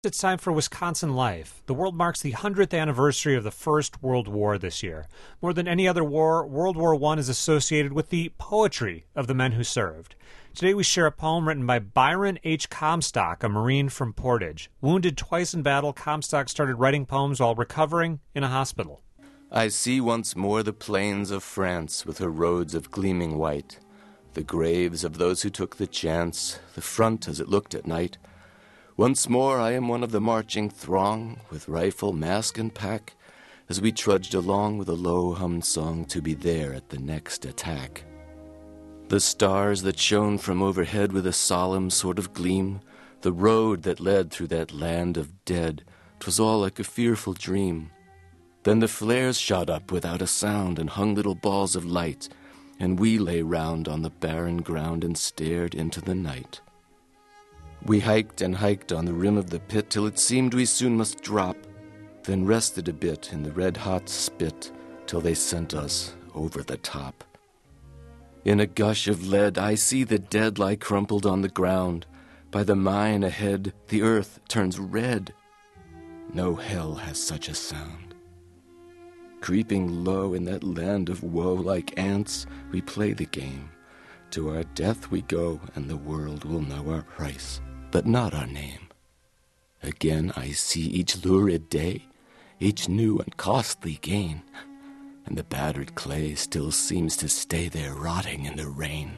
It's time for Wisconsin Life. The world marks the 100th anniversary of the First World War this year. More than any other war, World War I is associated with the poetry of the men who served. Today we share a poem written by Byron H. Comstock, a Marine from Portage. Wounded twice in battle, Comstock started writing poems while recovering in a hospital. I see once more the plains of France with her roads of gleaming white, the graves of those who took the chance, the front as it looked at night. Once more I am one of the marching throng, with rifle, mask, and pack, as we trudged along with a low-hummed song to be there at the next attack. The stars that shone from overhead with a solemn sort of gleam, the road that led through that land of dead, 'twas all like a fearful dream. Then the flares shot up without a sound and hung little balls of light, and we lay round on the barren ground and stared into the night. We hiked and hiked on the rim of the pit till it seemed we soon must drop, then rested a bit in the red-hot spit till they sent us over the top. In a gush of lead I see the dead lie crumpled on the ground. By the mine ahead the earth turns red. No hell has such a sound. Creeping low in that land of woe like ants, we play the game. To our death we go, and the world will know our price, but not our name. Again I see each lurid day, each new and costly gain, and the battered clay still seems to stay there rotting in the rain.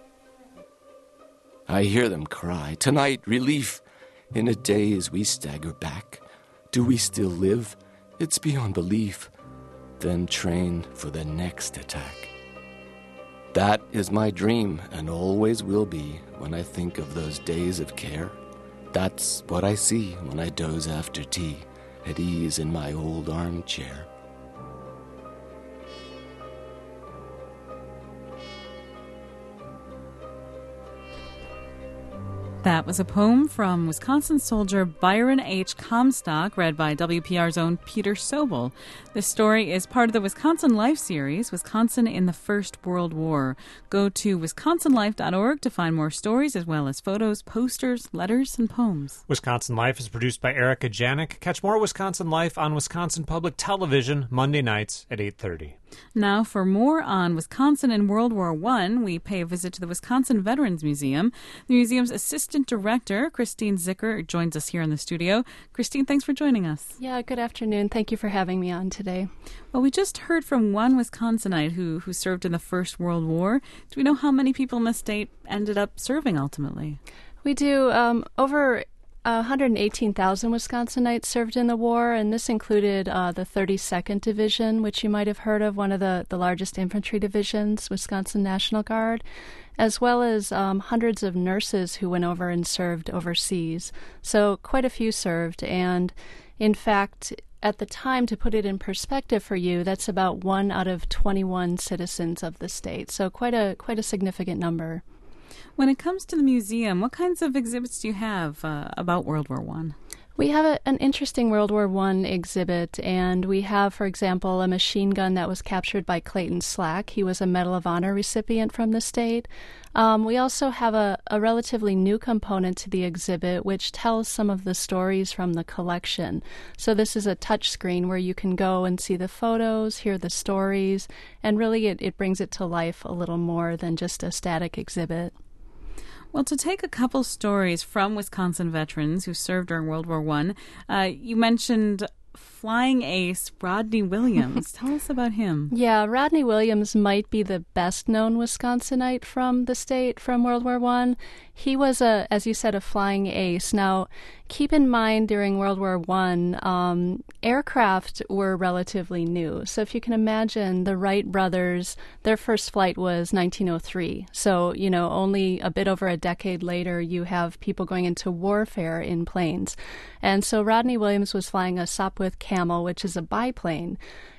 I hear them cry, "Tonight, relief!" In a daze we stagger back. Do we still live? It's beyond belief. Then train for the next attack. That is my dream, and always will be, when I think of those days of care. That's what I see when I doze after tea, at ease in my old armchair. That was a poem from Wisconsin soldier Byron H. Comstock, read by WPR's own Peter Sobel. This story is part of the Wisconsin Life series, Wisconsin in the First World War. Go to wisconsinlife.org to find more stories, as well as photos, posters, letters, and poems. Wisconsin Life is produced by Erica Janik. Catch more Wisconsin Life on Wisconsin Public Television Monday nights at 8:30. Now, for more on Wisconsin in World War I, we pay a visit to the Wisconsin Veterans Museum. The museum's assistant director, Christine Zicker, joins us here in the studio. Christine, thanks for joining us. Yeah, good afternoon. Thank you for having me on today. Well, we just heard from one Wisconsinite who served in the First World War. Do we know how many people in the state ended up serving ultimately? We do. Over 118,000 Wisconsinites served in the war, and this included the 32nd Division, which you might have heard of, one of the largest infantry divisions, Wisconsin National Guard, as well as hundreds of nurses who went over and served overseas. So quite a few served, and in fact, at the time, to put it in perspective for you, that's about 1 out of 21 citizens of the state, so quite a significant number. When it comes to the museum, what kinds of exhibits do you have about World War I? We have an interesting World War I exhibit, and we have, for example, a machine gun that was captured by Clayton Slack. He was a Medal of Honor recipient from the state. We also have a relatively new component to the exhibit, which tells some of the stories from the collection. So this is a touch screen where you can go and see the photos, hear the stories, and really it brings it to life a little more than just a static exhibit. Well, to take a couple stories from Wisconsin veterans who served during World War I, you mentioned flying ace Rodney Williams. Tell us about him. Yeah, Rodney Williams might be the best-known Wisconsinite from the state from World War I. He was, as you said, a flying ace. Now, keep in mind during World War I, aircraft were relatively new. So if you can imagine, the Wright brothers, their first flight was 1903. So, only a bit over a decade later, you have people going into warfare in planes. And so Rodney Williams was flying a Sopwith Camel, which is a biplane.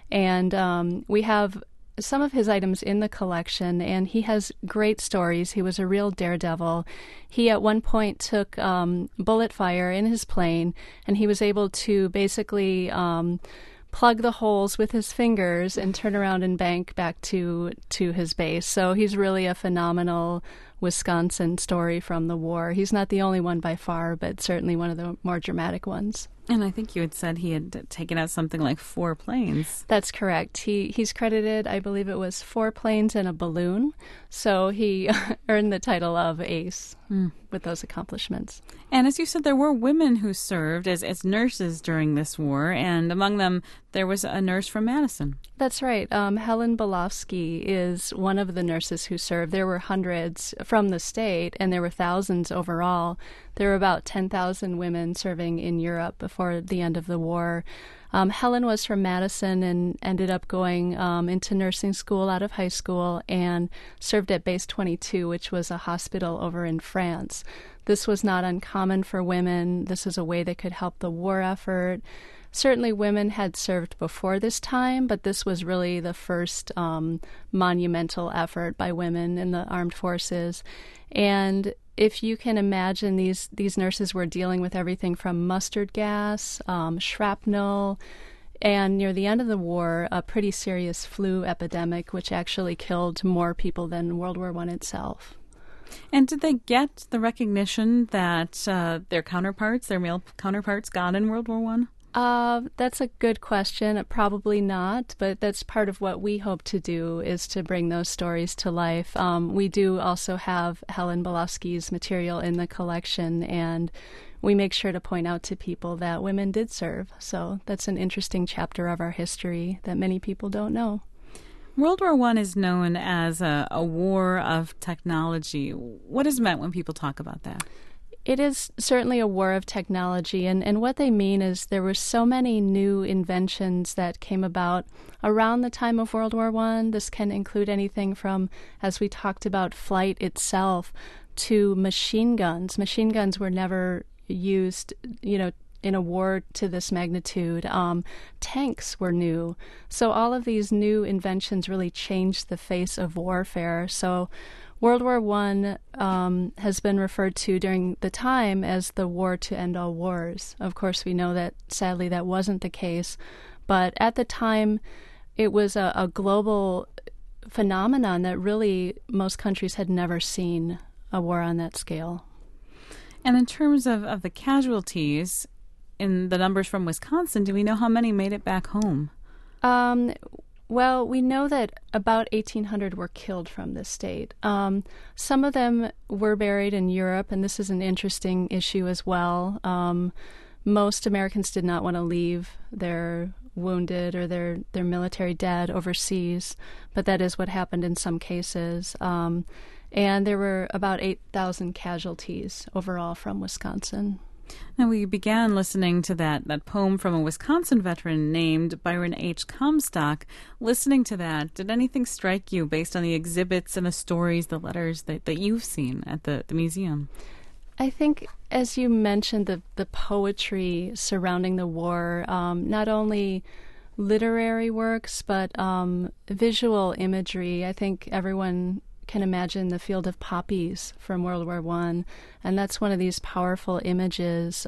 And we have some of his items in the collection, and he has great stories. He was a real daredevil. He at one point took bullet fire in his plane, and he was able to basically plug the holes with his fingers and turn around and bank back to his base. So he's really a phenomenal Wisconsin story from the war. He's not the only one by far, but certainly one of the more dramatic ones. And I think you had said he had taken out something like 4 planes. That's correct. He's credited, I believe it was 4 planes and a balloon. So he earned the title of ace with those accomplishments. And as you said, there were women who served as nurses during this war, and among them there was a nurse from Madison. That's right. Helen Bolofsky is one of the nurses who served. There were hundreds from the state, and there were thousands overall. There were about 10,000 women serving in Europe before the end of the war. Helen was from Madison and ended up going into nursing school out of high school and served at Base 22, which was a hospital over in France. This was not uncommon for women. This is a way they could help the war effort. Certainly women had served before this time, but this was really the first monumental effort by women in the armed forces. And if you can imagine, these nurses were dealing with everything from mustard gas, shrapnel, and near the end of the war, a pretty serious flu epidemic, which actually killed more people than World War I itself. And did they get the recognition that their male counterparts, got in World War I? That's a good question. Probably not, but that's part of what we hope to do, is to bring those stories to life. We do also have Helen Bolofsky's material in the collection, and we make sure to point out to people that women did serve. So that's an interesting chapter of our history that many people don't know. World War I is known as a war of technology. What is meant when people talk about that? It is certainly a war of technology, and what they mean is there were so many new inventions that came about around the time of World War I. This can include anything from, as we talked about, flight itself to machine guns. Machine guns were never used, in a war to this magnitude. Tanks were new. So all of these new inventions really changed the face of warfare. So World War I has been referred to during the time as the war to end all wars. Of course, we know that sadly that wasn't the case, but at the time it was a global phenomenon that really most countries had never seen a war on that scale. And in terms of the casualties, in the numbers from Wisconsin, do we know how many made it back home? Well, we know that about 1,800 were killed from this state. Some of them were buried in Europe, and this is an interesting issue as well. Most Americans did not want to leave their wounded or their military dead overseas, but that is what happened in some cases. And there were about 8,000 casualties overall from Wisconsin. Now, we began listening to that poem from a Wisconsin veteran named Byron H. Comstock. Listening to that, did anything strike you based on the exhibits and the stories, the letters that you've seen at the museum? I think, as you mentioned, the poetry surrounding the war, not only literary works, but visual imagery. I think everyone can imagine the field of poppies from World War I, and that's one of these powerful images.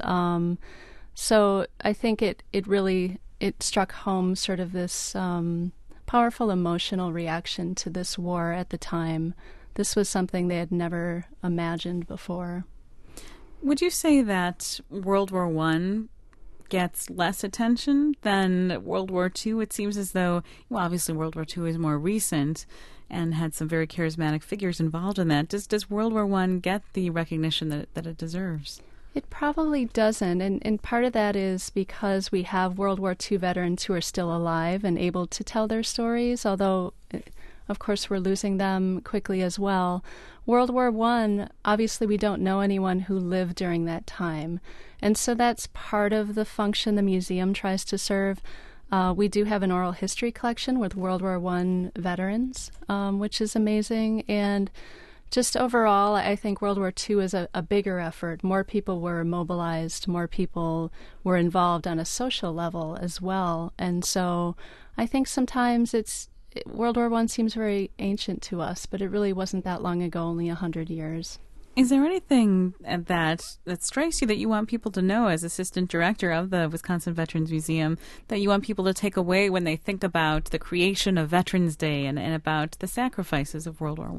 So I think it really struck home sort of this powerful emotional reaction to this war at the time. This was something they had never imagined before. Would you say that World War I gets less attention than World War II? It seems as though, well, obviously World War II is more recent and had some very charismatic figures involved in that. Does World War I get the recognition that it deserves? It probably doesn't, and part of that is because we have World War II veterans who are still alive and able to tell their stories, although, of course, we're losing them quickly as well. World War I, obviously we don't know anyone who lived during that time, and so that's part of the function the museum tries to serve. We do have an oral history collection with World War I veterans, which is amazing. And just overall, I think World War II is a bigger effort. More people were mobilized, more people were involved on a social level as well. And so I think sometimes World War I seems very ancient to us, but it really wasn't that long ago, only 100 years. Is there anything that strikes you that you want people to know as assistant director of the Wisconsin Veterans Museum, that you want people to take away when they think about the creation of Veterans Day and about the sacrifices of World War I?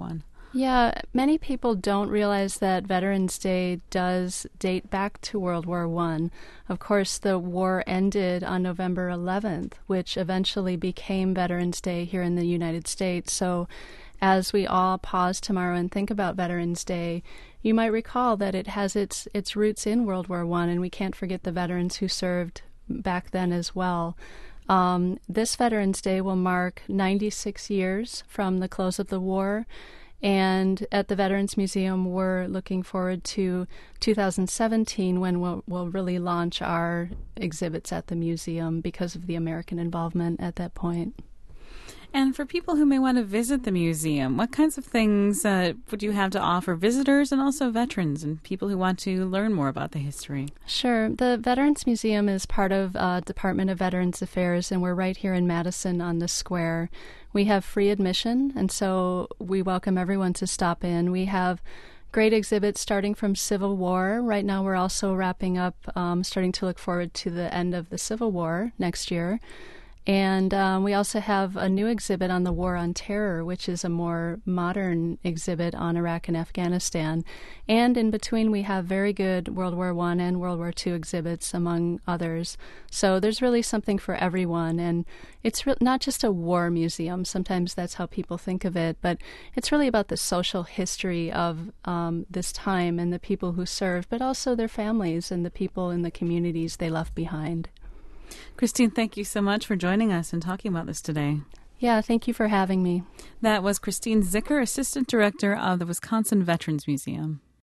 Yeah, many people don't realize that Veterans Day does date back to World War I. Of course, the war ended on November 11th, which eventually became Veterans Day here in the United States. So as we all pause tomorrow and think about Veterans Day, you might recall that it has its roots in World War I, and we can't forget the veterans who served back then as well. This Veterans Day will mark 96 years from the close of the war. And at the Veterans Museum, we're looking forward to 2017 when we'll really launch our exhibits at the museum because of the American involvement at that point. And for people who may want to visit the museum, what kinds of things would you have to offer visitors and also veterans and people who want to learn more about the history? Sure. The Veterans Museum is part of Department of Veterans Affairs, and we're right here in Madison on the square. We have free admission, and so we welcome everyone to stop in. We have great exhibits starting from Civil War. Right now we're also wrapping up, starting to look forward to the end of the Civil War next year. And we also have a new exhibit on the War on Terror, which is a more modern exhibit on Iraq and Afghanistan. And in between, we have very good World War I and World War II exhibits, among others. So there's really something for everyone. And it's not just a war museum. Sometimes that's how people think of it. But it's really about the social history of this time and the people who served, but also their families and the people in the communities they left behind. Christine, thank you so much for joining us and talking about this today. Yeah, thank you for having me. That was Christine Zicker, Assistant Director of the Wisconsin Veterans Museum.